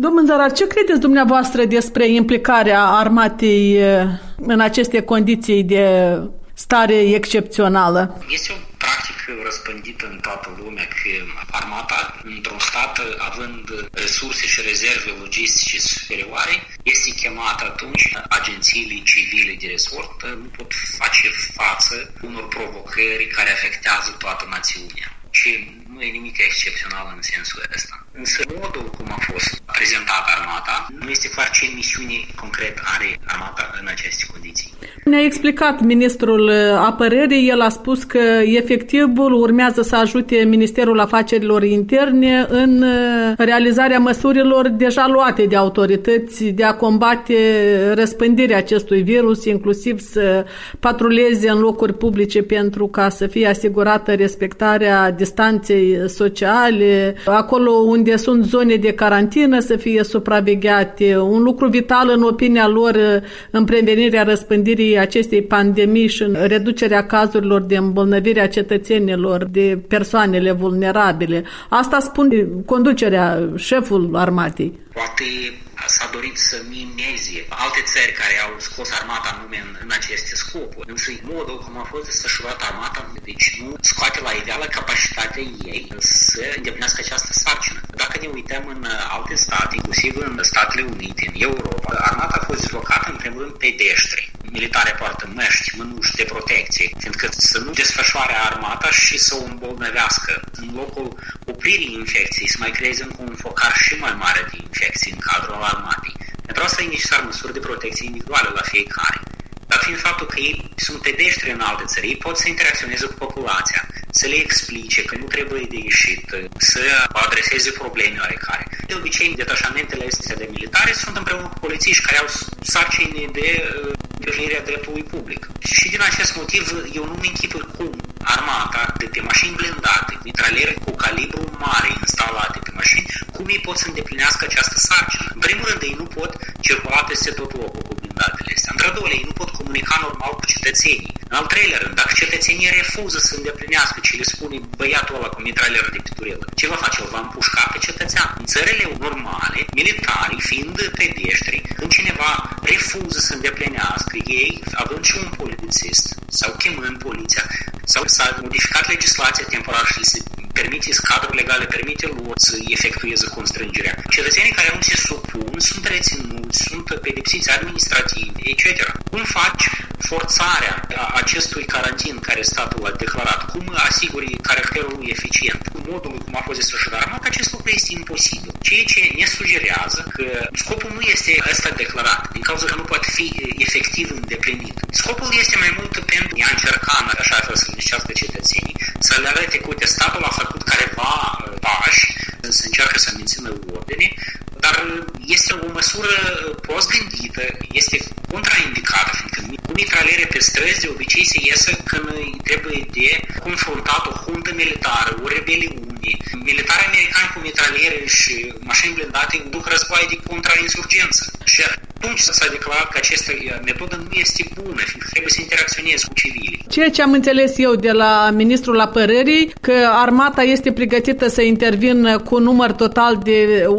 Domnul Zarar, ce credeți dumneavoastră despre implicarea armatei în aceste condiții de stare excepțională? Este o practică răspândită în toată lumea că armata, într-un stat, având resurse și rezerve logistice superioare, este chemată atunci agențiile civile de resort nu pot face față unor provocări care afectează toată națiunea. Și nu e nimic excepțional în sensul ăsta. Însă modul cum a fost prezentată armata nu este clar ce misiune concret are armata în aceste condiții. Ne-a explicat ministrul apărării, el a spus că efectivul urmează să ajute Ministerul Afacerilor Interne în realizarea măsurilor deja luate de autorități de a combate răspândirea acestui virus, inclusiv să patruleze în locuri publice pentru ca să fie asigurată respectarea distanței sociale, acolo unde sunt zone de carantină să fie supravegheate. Un lucru vital în opinia lor în prevenirea răspândirii acestei pandemii și în reducerea cazurilor de îmbolnăvire a cetățenilor, de persoanele vulnerabile. Asta spune conducerea, șeful armatei. Poate s-a dorit să mimeze alte țări care au scos armata anume în aceste scopuri. Însă modul cum a fost desfășurat armata, deci nu scoate la iveală capacitatea ei să îndeplinească această sarcină. Dacă ne uităm în alte state, inclusiv în Statele Unite, în Europa, armata a fost dislocată în primul rând pedeștri. Militare poartă măști, mânuși de protecție, fiindcă să nu desfășoare armata și să o îmbolnăvească. În locul opririi infecției să mai creeze încă un focar și mai mare de infecții în cadrul armatei. Pentru asta e necesar măsuri de protecție individuale la fiecare. Dar fiind faptul că ei sunt pedeștri în alte țări, ei pot să interacționeze cu populația, să le explice că nu trebuie de ieșit, să adreseze probleme oarecare. De obicei, detașamentele astea de militare sunt împreună cu polițiști care au sarcini de îndeplinirea dreptului public. Și din acest motiv, eu nu-mi închipui cum armata de pe mașini blindate, mitraliere cu calibru mare instalate pe mașini, cum ei pot să îndeplinească această sarcină. În primul rând, ei nu pot circula peste tot locul cu blindatele astea. Într-al doilea, ei nu pot comunica normal cu cetățenii. În al treilea rând, dacă cetățenii refuză să îndeplinească ce le spune băiatul ăla cu mitralier de piturelă, ce va face? El va împușca pe cetățean. În țările normale, militarii, fiind pedeștri, când cineva refuză să îndeplinească, ei, având și un polițist, sau chemând poliția, sau s-a modificat legislația temporar și se permite, cadrul legal le permite lor să efectueze constrângerea. Cetățenii care nu se supun sunt reținuți, sunt pedepsiți administrativ, etc. Cum faci forțarea acestui carantin care statul a declarat? Cum asiguri caracterul lui eficient? Cu modul cum a fost desfășurat armata, acest lucru este imposibil. Ceea ce ne sugerează că scopul nu este ăsta declarat, din cauza că nu poate fi efectiv îndeplinit. Scopul este mai mult pentru a încerca în așa fel să liniștească cetățenii, să le arate că uite, statul a făcut careva pași, să încearcă să mențină ordine, dar este o măsură prost gândită, este contraindicată, fiindcă cu mitraliere pe străzi de obicei se iese când trebuie de confruntat o huntă militară, o rebeliune. Militarii americani cu mitraliere și mașini blindate duc război de contrainsurgență. Și atunci s-a declarat că această metodă nu este bună, fiindcă trebuie să interacționezi cu civilii. Ceea ce am înțeles eu de la ministrul apărării, că armata este pregătită să intervină cu un număr total de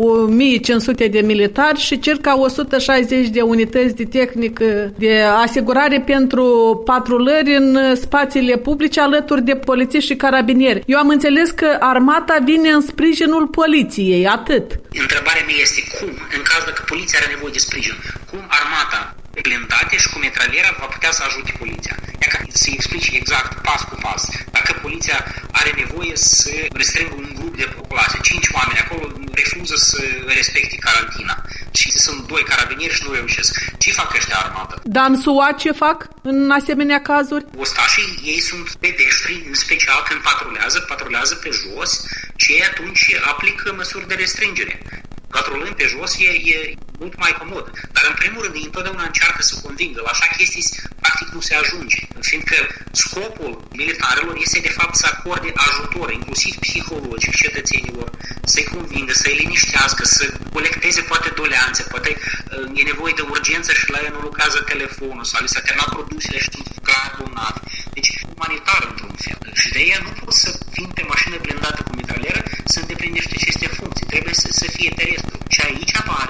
1500 de militari și circa 160 de unități de tehnică de asigurare pentru patrulări în spațiile publice alături de polițiști și carabinieri. Eu am înțeles că armata vine în sprijinul poliției, atât. Întrebarea mea este cum, în caz dacă poliția are nevoie de sprijin, cum armata blindate și cu metraliera va putea să ajute poliția. Ia ca să explice exact, pas cu pas. Dacă poliția are nevoie să restrângă un grup de populație, 5 oameni acolo refuză să respecte carantina și sunt 2 carabinieri și nu reușesc. Ce fac ăștia armată? Dar în SUA ce fac în asemenea cazuri? Ostașii ei sunt pedeștri, în special când patrulează pe jos și ei atunci aplică măsuri de restrângere. Patrulând pe jos e mult mai comod. Dar în primul rând ei întotdeauna încearcă să convingă. La așa chestii practic nu se ajunge. Fiindcă scopul militarilor este de fapt să acorde ajutor, inclusiv psihologic, cetățenilor, să-i convingă, să-i liniștească, să colecteze poate doleanțe, poate e nevoie de urgență și la ea nu lucrează telefonul sau li s-a terminat produsele și sunt donat. Deci umanitar într-un fel. Și de aia nu poți să vin pe mașină blindată cu mitralieră să îndeplinești aceste funcții. Trebuie să fie terestru. Și aici apare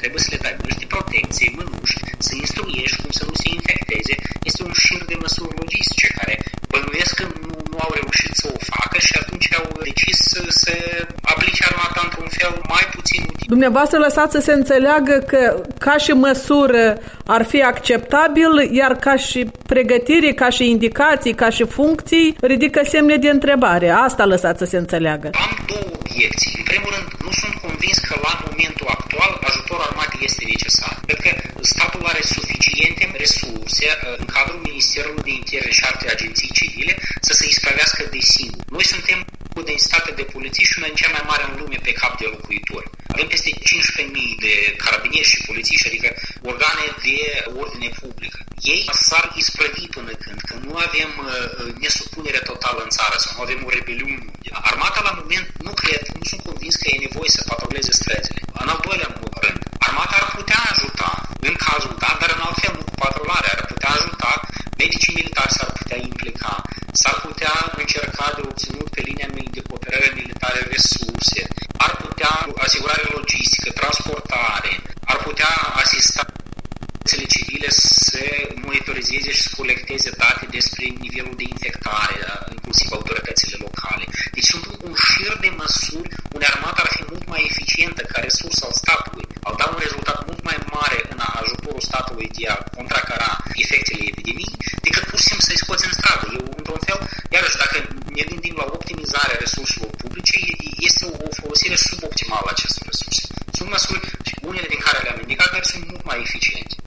trebuie să le dai măști de protecție, mânuși, să instruiești cum să nu se infecteze. Este un șir de măsuri logistice care bănuiesc că nu au reușit să o facă și atunci au decis să aplice armata într-un fel mai puțin util. Dumneavoastră lăsați să se înțeleagă că ca și măsură ar fi acceptabil, iar ca și pregătire, ca și indicații, ca și funcții, ridică semne de întrebare. Asta lăsați să se înțeleagă. Am două obiecții. În primul rând, nu sunt convins că la momentul actual ajutorul armatei este necesar. Cred că statul are suficiente resurse în cadrul Ministerului de Interne și alte agenții civile să se isprăvească de singur. Noi suntem cu densitate de polițiști una din cea mai mare în lume pe cap de locuitori. Avem peste 15.000 de carabinieri și polițiști, adică organe de ordine publică. Ei s-ar isprăvi până când nu avem nesupunere totală în țară sau nu avem o rebeliune. Armata la moment nu sunt convins că e nevoie să patruleze străzile. În al doilea rând, armata ar putea ajuta în cazul dat, dar în alt fel nu cu patrularea, ar putea ajuta, medicii militari s-ar putea implica, s-ar putea încerca de obținut pe linia de cooperare militare resurse, ar putea asigurare logistică, transportare, ar putea asista civile să monitorizeze și să colecteze date despre nivelul de infectare, inclusiv autoritățile locale. Deci sunt un șir de măsuri unde armata ar fi mult mai eficientă ca resursă al statului, ar da un rezultat mult mai mare în ajutorul statului de a contracara efectele epidemiei, decât pur și simplu să-i scoți în stradă. Eu, într-un fel, iarăși, dacă ne gândim la optimizarea resurselor publice, este o folosire suboptimală a acestor resurse. Sunt măsuri, unele din care le-am indicat, dar sunt mult mai eficiente.